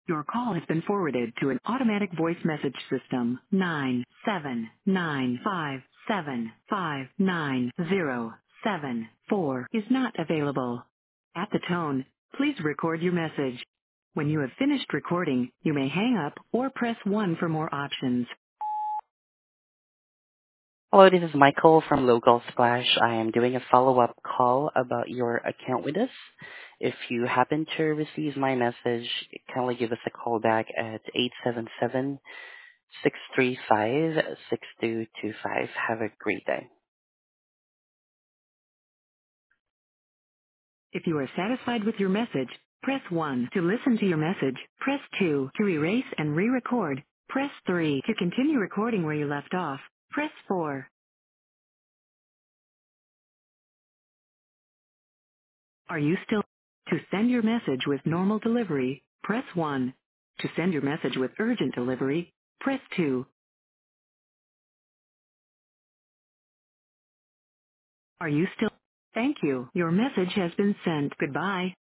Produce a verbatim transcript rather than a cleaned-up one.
Your call has been forwarded to an automatic voice message system. Nine seven nine five seven five nine zero seven four is not available. At the tone, please record your message. When you have finished recording, you may hang up or press one for more options. Hello, this is Michael from Local Splash. I am doing a follow-up call about your account with us. If you happen to receive my message, kindly give us a call back at eight seven seven, six three five, six two two five. Have a great day. If you are satisfied with your message, press one. To listen to your message, press two. To erase and re-record, press three. To continue recording where you left off, press four. Are you still? To send your message with normal delivery, press one. To send your message with urgent delivery, press two. Are you still? Thank you. Your message has been sent. Goodbye.